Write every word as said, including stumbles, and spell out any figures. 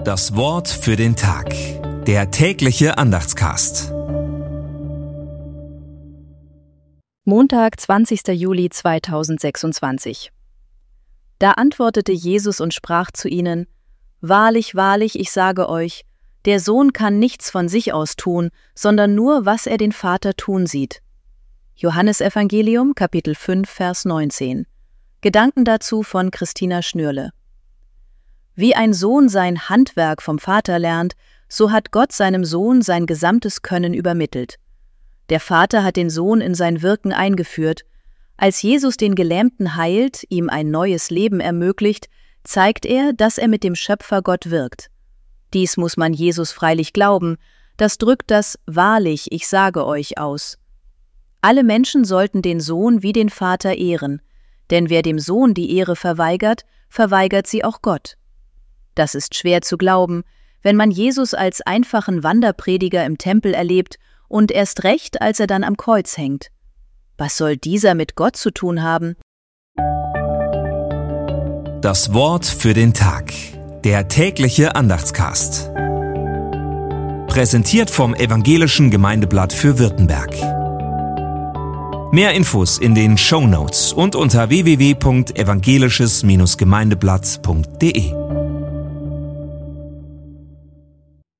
Das Wort für den Tag. Der tägliche Andachtscast. Montag, zwanzigster Juli zweitausendsechsundzwanzig. Da antwortete Jesus und sprach zu ihnen: Wahrlich, wahrlich, ich sage euch, der Sohn kann nichts von sich aus tun, sondern nur, was er den Vater tun sieht. Johannesevangelium, Kapitel fünf, Vers neunzehn. Gedanken dazu von Christina Schnürle. Wie ein Sohn sein Handwerk vom Vater lernt, so hat Gott seinem Sohn sein gesamtes Können übermittelt. Der Vater hat den Sohn in sein Wirken eingeführt. Als Jesus den Gelähmten heilt, ihm ein neues Leben ermöglicht, zeigt er, dass er mit dem Schöpfer Gott wirkt. Dies muss man Jesus freilich glauben, das drückt das »Wahrlich, ich sage euch« aus. Alle Menschen sollten den Sohn wie den Vater ehren, denn wer dem Sohn die Ehre verweigert, verweigert sie auch Gott. Das ist schwer zu glauben, wenn man Jesus als einfachen Wanderprediger im Tempel erlebt und erst recht, als er dann am Kreuz hängt. Was soll dieser mit Gott zu tun haben? Das Wort für den Tag. Der tägliche Andachtscast. Präsentiert vom Evangelischen Gemeindeblatt für Württemberg. Mehr Infos in den Shownotes und unter w w w punkt evangelisches Gemeindeblatt punkt de.